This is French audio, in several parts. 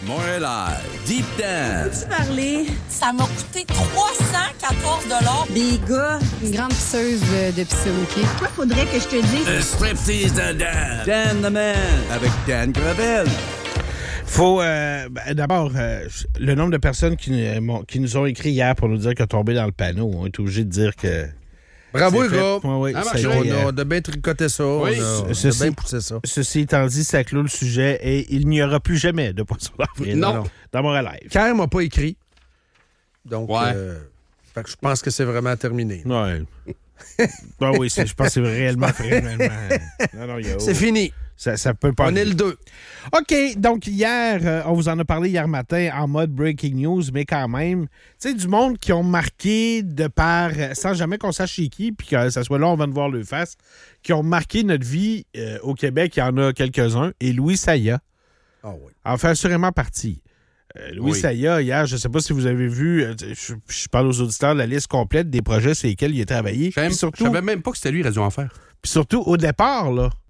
Montréal, Deep Dance. Peux-tu parler? Ça m'a coûté 314 $. Des gars. Une grande pisseuse de piscine, OK? Quoi faudrait que je te dise? Un striptease de Dan. Dan the Man. Avec Dan Gravel. Faut d'abord le nombre de personnes qui nous ont écrit hier pour nous dire qu'elle est tombée dans le panneau. On est obligé de dire que. Bravo, les gars! Oui, on a bien tricoté ça. Oui, on a bien poussé ça. Ceci étant dit, ça clôt le sujet et il n'y aura plus jamais de poisson d'avril Non. dans mon live. Karen m'a pas écrit. Donc, fait que je pense que c'est vraiment terminé. Ouais. Ben oui, je pense que c'est réellement. Non, c'est fini. Ça peut pas. On est le 2. OK, donc hier, on vous en a parlé hier matin en mode breaking news, mais quand même, tu sais, du monde qui ont marqué de par, sans jamais qu'on sache chez qui, puis que ça soit là, on va nous voir le face, qui ont marqué notre vie au Québec, il y en a quelques-uns, et Louis Saya en fait assurément partie. Louis Saya, hier, je ne sais pas si vous avez vu, je parle aux auditeurs de la liste complète des projets sur lesquels il a travaillé. Je savais même pas que c'était lui, Radio Enfer. Puis surtout, au départ,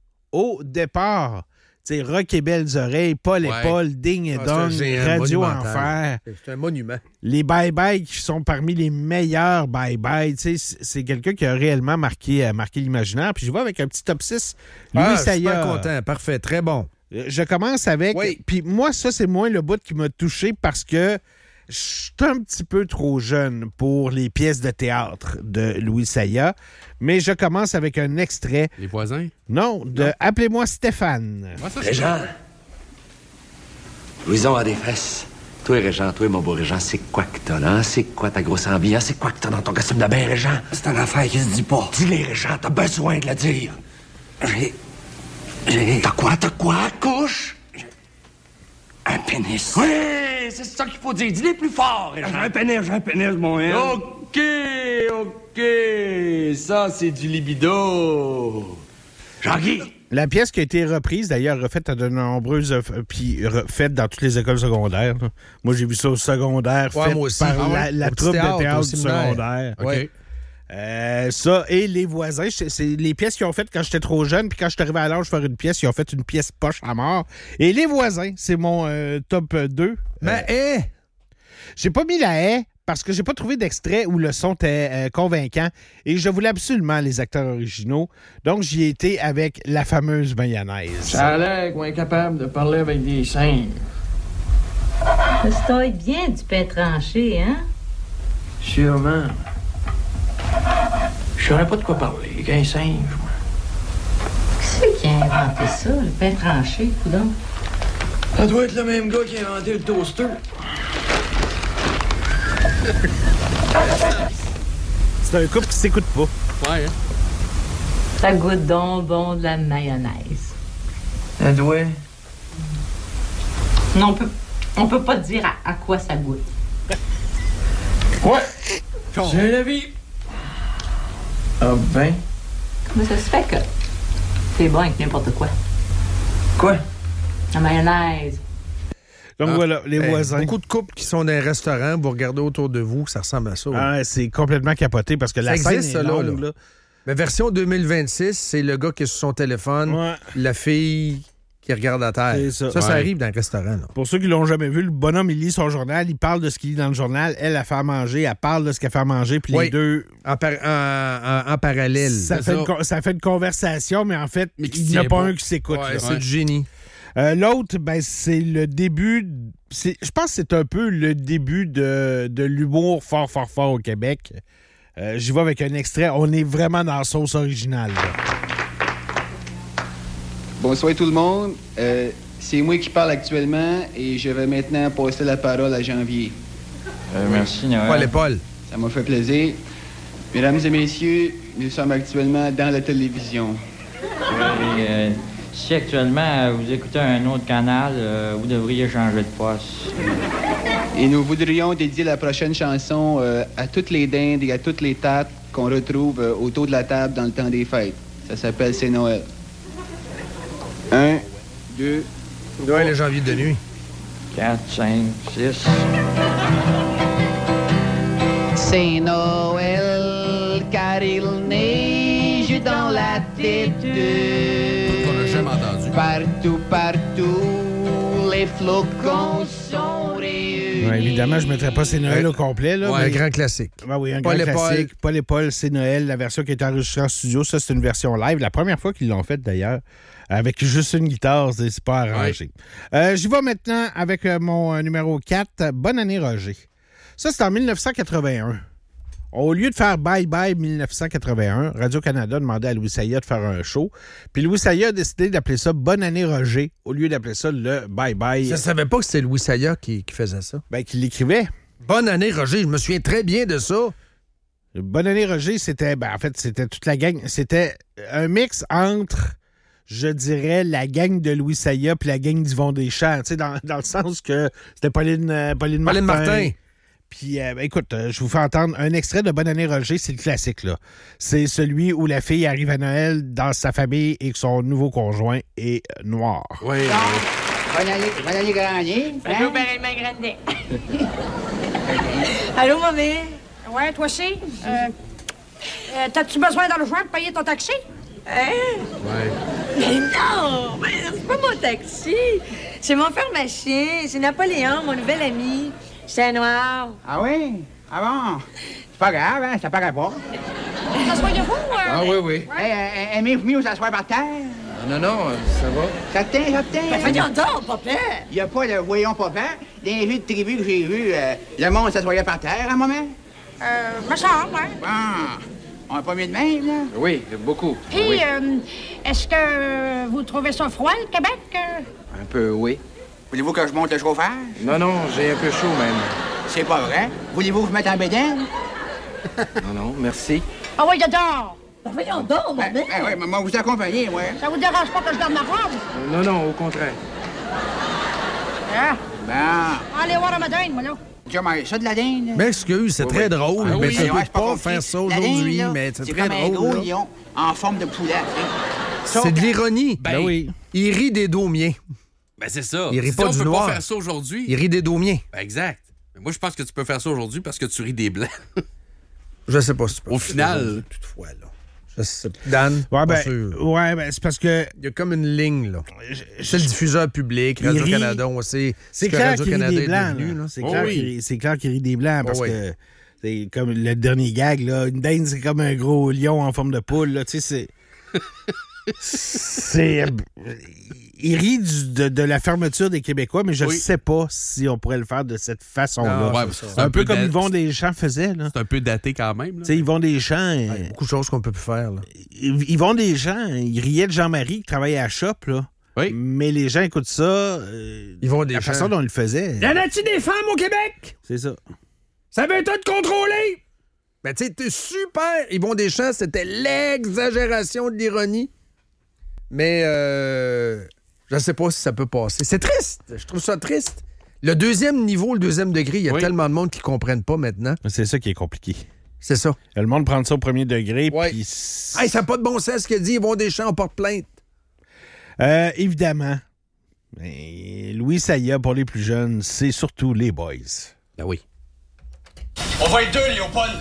tu sais, Rock et Belles Oreilles, Paul et Paul, Ding et Dong, Radio Enfer. C'est un monument. Les bye-bye qui sont parmi les meilleurs bye-bye. Tu sais, c'est quelqu'un qui a réellement marqué l'imaginaire. Puis je vois avec un petit top 6, Louis Saya. Je suis super content. Parfait. Très bon. Je commence avec... Puis moi, ça, c'est moins le bout qui m'a touché parce que je suis un petit peu trop jeune pour les pièces de théâtre de Louis Saya. Mais je commence avec un extrait. Les voisins? Non, de Appelez-moi Stéphane. Régent, Louison a des fesses. Toi, Régent, toi, mon beau Régent, c'est quoi que t'as, là? C'est quoi ta grosse ambiance? C'est quoi que t'as dans ton costume de bain, Régent? C'est une affaire qui se dit pas. Dis-les, Régent, t'as besoin de le dire. T'as quoi? Couche? Un pénis. Oui, c'est ça qu'il faut dire. Dis-les plus fort, Régent. J'ai un pénis, mon N. OK. Ça, c'est du libido. Jean-Guy. La pièce qui a été reprise, d'ailleurs, refaite à de nombreuses... puis refaite dans toutes les écoles secondaires. Là. Moi, j'ai vu ça au secondaire, fait par la troupe de théâtre du secondaire. OK. Ça, et Les Voisins, c'est les pièces qu'ils ont faites quand j'étais trop jeune, puis quand je suis arrivé à l'âge de faire une pièce, ils ont fait une pièce poche à mort. Et Les Voisins, c'est mon top 2. Mais j'ai pas mis la haie, parce que j'ai pas trouvé d'extrait où le son était convaincant et je voulais absolument les acteurs originaux. Donc, j'y ai été avec la fameuse mayonnaise. Ça a l'air qu'on est capable de parler avec des singes. Ça se taille bien du pain tranché, hein? Sûrement. Je saurais pas de quoi parler, qu'un singe, moi. Qui c'est qui a inventé ça, le pain tranché, coudonc? Ça doit être le même gars qui a inventé le toaster. C'est un couple qui s'écoute pas. Ouais, hein? Ça goûte donc bon de la mayonnaise. Ça doit. Non, on peut pas dire à quoi ça goûte. Ouais. C'est la vie. Ah ben. Comment ça se fait que c'est bon avec n'importe quoi? Quoi? La mayonnaise. Donc voilà, Les Voisins. Beaucoup de couples qui sont dans un restaurant, vous regardez autour de vous, ça ressemble à ça. Ah, c'est complètement capoté parce que la scène existe, est ça, longue. là. Mais version 2026, c'est le gars qui est sur son téléphone, la fille qui regarde à terre. Ça arrive dans le restaurant. Là. Pour ceux qui l'ont jamais vu, le bonhomme, il lit son journal, il parle de ce qu'il lit dans le journal, elle fait à manger, elle parle de ce qu'elle fait à manger, puis les deux... En parallèle. Ça fait une conversation, mais en fait, il n'y a pas un qui s'écoute. C'est du génie. L'autre, c'est le début... Je pense que c'est un peu le début de l'humour fort, fort, fort au Québec. J'y vais avec un extrait. On est vraiment dans la sauce originale. Là. Bonsoir tout le monde. C'est moi qui parle actuellement et je vais maintenant passer la parole à Janvier. Merci, Noël. Paul. Ça m'a fait plaisir. Mesdames et messieurs, nous sommes actuellement dans la télévision. Si actuellement vous écoutez un autre canal, vous devriez changer de poste. Et nous voudrions dédier la prochaine chanson à toutes les dindes et à toutes les tates qu'on retrouve autour de la table dans le temps des fêtes. Ça s'appelle C'est Noël. 1, 2, Noël et janvier de nuit. 4, 5, 6. C'est Noël car il neige dans la tête. On n'a jamais entendu. Partout, les flocons sont réunis. Ouais, évidemment, je ne mettrais pas C'est Noël au complet. Là, un grand classique. Ben oui, un grand classique. Paul et Paul, C'est Noël. La version qui a été enregistrée en studio, ça, c'est une version live. La première fois qu'ils l'ont faite, d'ailleurs. Avec juste une guitare, c'est pas arrangé. J'y vais maintenant avec mon numéro 4. Bonne année, Roger. Ça, c'est en 1981. Au lieu de faire Bye Bye 1981, Radio-Canada demandait à Louis Saya de faire un show. Puis Louis Saya a décidé d'appeler ça Bonne année, Roger, au lieu d'appeler ça le Bye Bye. Je ne savais pas que c'était Louis Saya qui faisait ça. Ben, qui l'écrivait. Bonne année, Roger. Je me souviens très bien de ça. Bonne année, Roger, c'était... Ben, en fait, c'était toute la gang. C'était un mix entre... Je dirais la gang de Louis Saya puis la gang d'Yvon Deschamps, tu sais, dans le sens que c'était Pauline Martin. Puis, écoute, je vous fais entendre un extrait de Bonne année, Roger, c'est le classique, là. C'est celui où la fille arrive à Noël dans sa famille et que son nouveau conjoint est noir. Oui. Bonne année, Grandi. Allô, Marie Grandi. Allô, mamie? Ouais, toi aussi? T'as-tu besoin d'argent pour payer ton taxi? Hein? Ouais. Mais non! C'est pas mon taxi. C'est mon pharmacien. C'est Napoléon, mon nouvel ami. C'est un noir. Ah oui? Ah bon? C'est pas grave, hein? Ça paraît pas. S'assoyez-vous? Ah oui. Aimez-vous mieux s'asseoir par terre? Non, ça va. Ça te tient. Ben, voyons donc, papa! Il n'y a pas de voyons papa. Dans les vies de tribu que j'ai vues, le monde s'assoyait par terre à un moment. Me semble, ouais. Bon. On n'a pas mis de même, là? Oui, beaucoup. Puis, est-ce que vous trouvez ça froid, le Québec? Un peu, oui. Voulez-vous que je monte le chauffage? Non, j'ai un peu chaud, même. C'est pas vrai. Voulez-vous que je mette en bédaine? Non, merci. Ah oui, dedans! Ben, voyons donc, maman! Oui, maman, vous accompagnez, moi. Ça vous dérange pas que je garde ma robe? Non, au contraire. Ah! Bon. Allez voir la madame, moi, là. J'ai mangé ça de la dinde. Là. M'excuse, c'est très drôle, mais oui, tu peux c'est pas faire ça aujourd'hui, dinde, mais c'est très comme un gros drôle. lion en forme de poulet. C'est de l'ironie. Ben oui. Il rit des Daumiens. Ben c'est ça. Il rit Si pas on du peut noir. pas faire ça aujourd'hui. Il rit des Daumiens. Ben exact. Mais moi, je pense que tu peux faire ça aujourd'hui parce que tu ris des Blancs. Je sais pas si tu peux. Au final. Toutefois, là. Je sais pas. Dan, ouais, pas sûr. Ouais, ben c'est parce que... Il y a comme une ligne, là. C'est le diffuseur public, Radio-Canada, on sait. C'est clair qu'il rit des Blancs, devenu, là. C'est clair qu'il rit des Blancs, parce que c'est comme le dernier gag, là. Une dinde, c'est comme un gros lion en forme de poule, là. Tu sais, c'est... Il rit de la fermeture des Québécois, mais je ne sais pas si on pourrait le faire de cette façon-là. Ouais, c'est un peu comme Yvon Deschamps faisait. Là. C'est un peu daté quand même. Tu sais, Yvon Deschamps... Il y a beaucoup de choses qu'on peut plus faire. Là. Yvon Deschamps, il riait de Jean-Marie qui travaillait à Shop, là. Oui. Mais les gens écoutent ça, la façon dont il le faisait. Y en a-tu des femmes au Québec? C'est ça. Ça veut tout contrôler! Ben, tu sais, t'es super. Yvon Deschamps, c'était l'exagération de l'ironie. Mais, je sais pas si ça peut passer. C'est triste. Je trouve ça triste. Le deuxième niveau, le deuxième degré, il y a tellement de monde qui ne comprennent pas maintenant. C'est ça qui est compliqué. C'est ça. Le monde prend ça au premier degré. Ouais. Puis... Hey, ça n'a pas de bon sens ce qu'il dit. Yvon Deschamps, on porte plainte. Évidemment. Mais Louis Saya, pour les plus jeunes, c'est surtout les boys. Ben oui. On va être deux, Léopold.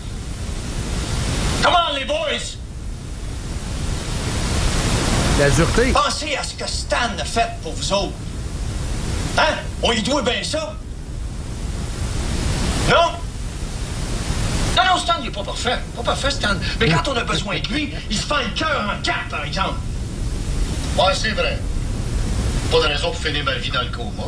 Comment, les boys? La dureté. Pensez à ce que Stan a fait pour vous autres. Hein? On y doit bien ça. Non? Non, Stan, il est pas parfait. Pas parfait, Stan. Mais quand on a besoin de lui, il se fait le cœur en quatre, par exemple. Ouais, c'est vrai. Pas de raison pour finir ma vie dans le coma.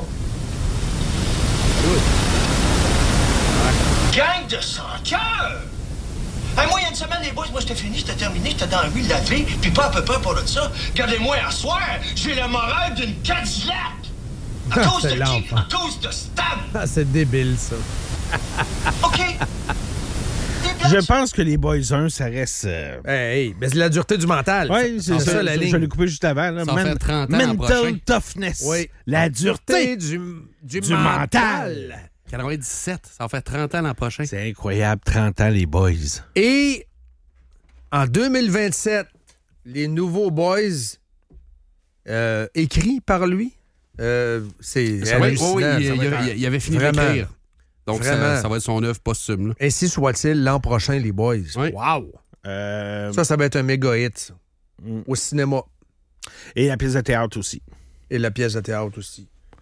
Gang de sans-cœur! Moi, il y a une semaine, les boys, moi, c'était fini, c'était terminé, j'étais dans la rue, lavé, puis pas à peu près pour ça. Regardez-moi, à soir, j'ai le moral d'une Cadillac! À cause de qui? À cause de Stan! Ah, c'est débile, ça. OK! Je pense que les Boys 1, ça reste... Hey, mais c'est la dureté du mental. Oui, c'est ça, la ligne. Je l'ai coupé juste avant. Là. Ça va faire 30 ans l'an mental prochain. toughness. Oui. La dureté du mental. 97, ça va faire 30 ans l'an prochain. C'est incroyable, 30 ans, les Boys. Et en 2027, les nouveaux Boys écrits par lui, c'est hallucinant. Oui, il avait fini d'écrire. Donc, ça va être son œuvre posthume. Là. Ainsi soit-il l'an prochain, les Boys. Oui. Wow! Ça va être un méga hit, ça. Au cinéma. Et la pièce de théâtre aussi. Et la pièce de théâtre aussi.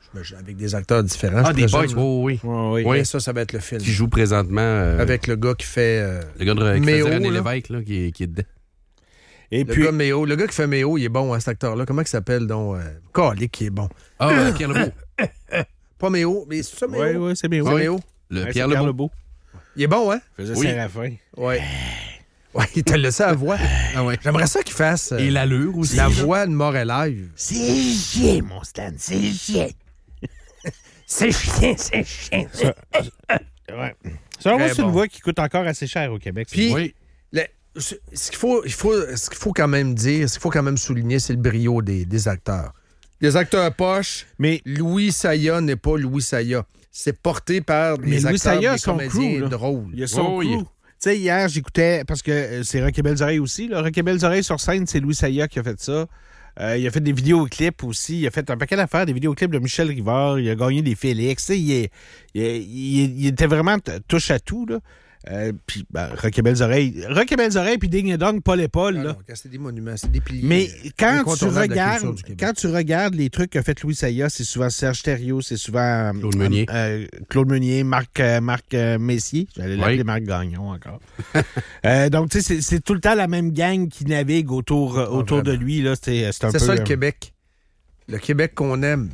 avec des acteurs différents. Ah, des boys, oui. Oui. Ça va être le film. Qui joue présentement... avec le gars qui fait... le gars qui Méo, fait René Lévesque, là, qui est dedans. Et puis, le gars qui fait Méo, il est bon, cet acteur-là. Comment il s'appelle, donc? Calique, qui est bon. Ah, Pierre Lebeau. Pas Méo, mais c'est ça, Méo? Oui, c'est Méo. C'est Méo. Pierre Lebeau. Il est bon, hein? Il faisait Séraphin. Oui. Oui, il te laissé la voix. Ah ouais. J'aimerais ça qu'il fasse... Et l'allure aussi. La voix de Mort Live. C'est chien, mon Stan, c'est chien. C'est chien. Ouais. Ça, c'est une voix qui coûte encore assez cher au Québec. Puis, ce qu'il faut quand même dire, ce qu'il faut quand même souligner, c'est le brio des acteurs. Les acteurs poches, mais Louis Saya n'est pas Louis Saya. C'est porté par des acteurs, des comédiens drôles. Il y a son crew. Tu sais, hier, j'écoutais, parce que c'est Rock et Belles Oreilles aussi. Là. Rock et Belles Oreilles sur scène, c'est Louis Saya qui a fait ça. Il a fait des vidéoclips aussi. Il a fait un paquet d'affaires, des vidéoclips de Michel Rivard. Il a gagné des Félix. Il était vraiment touche à tout, là. Puis Rock et Belles Oreilles puis Ding et Dong, Paul et Paul. Là. C'est des monuments, c'est des piliers. Mais quand tu regardes les trucs qu'a fait Louis Saya, c'est souvent Serge Thériault, c'est souvent Claude Meunier, Marc Messier. J'allais l'appeler Marc Gagnon encore. Donc, tu sais, c'est tout le temps la même gang qui navigue autour de lui. Là. C'est un peu ça le Québec. Le Québec qu'on aime.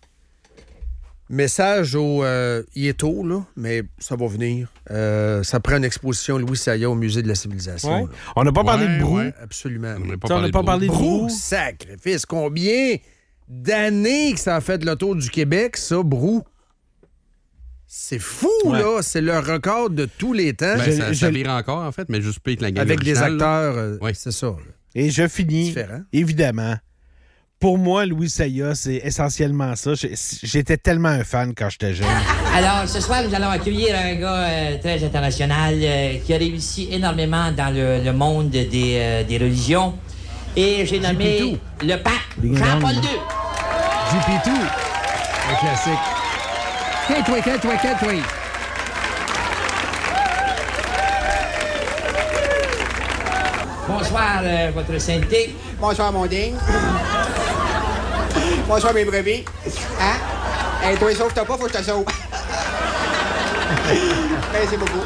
Message au... il est tôt, là, mais ça va venir. Ça prend une exposition Louis Saya au Musée de la Civilisation. Ouais. On n'a pas parlé de Brou. Absolument. On n'a pas parlé de Brou. Sacrifice. Combien d'années que ça a fait le tour du Québec, ça, Brou? C'est fou, là. C'est le record de tous les temps. Ça vire encore, en fait, mais juste plus que la gang avec des acteurs, c'est ça. Là. Et je finis, évidemment... Pour moi, Louis Saya, c'est essentiellement ça. J'étais tellement un fan quand j'étais jeune. Alors, ce soir, nous allons accueillir un gars très international qui a réussi énormément dans le monde des religions. Et j'ai nommé le pape Jean-Paul II. JP2, un classique. Quête-toi. Bonsoir, votre sainteté. Bonsoir, mon digne. Bonsoir, mes brebis. Hein? Hey, toi, sauve-toi pas, faut que je te sauve. Merci beaucoup.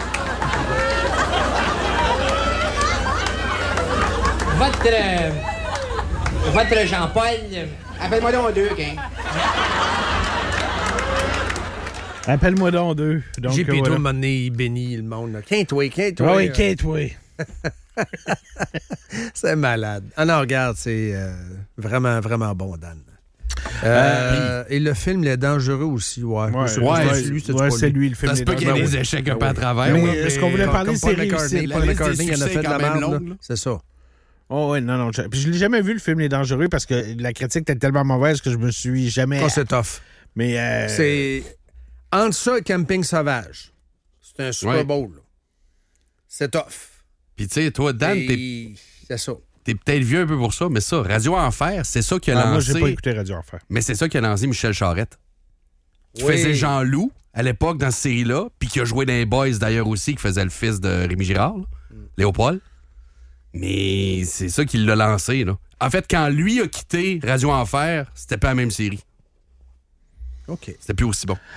Votre Jean-Paul... Appelle-moi donc deux, OK? Appelle-moi donc deux. J'ai plutôt mené, il bénit le monde. Quinte-toi. Oui, quinte-toi. C'est malade. Ah non, regarde, c'est vraiment, vraiment bon, Dan. Et le film Les Dangereux aussi, c'est lui, le film. Ça se peut qu'il y ait des échecs un peu à travers. Mais ce qu'on voulait parler, c'est réussir. Paul McCartney, il en a fait de la merde. C'est ça. Oh oui, non. Puis je l'ai jamais vu, le film Les Dangereux, parce que la critique était tellement mauvaise que je me suis jamais... Oh, c'est tough. Mais... C'est... Entre ça et Camping Sauvage, c'est un Super Bowl. Là. C'est tough. Puis tu sais, toi, Dan, c'est ça. T'es peut-être vieux un peu pour ça, mais ça, Radio Enfer, c'est ça qui a lancé... Moi, j'ai pas écouté Radio Enfer. Mais c'est ça qui a lancé Michel Charette. Qui faisait Jean-Loup, à l'époque, dans cette série-là, puis qui a joué dans les Boys, d'ailleurs, aussi, qui faisait le fils de Rémi Girard, Léopold. Mais c'est ça qui l'a lancé, là. En fait, quand lui a quitté Radio Enfer, c'était pas la même série. OK. C'était plus aussi bon.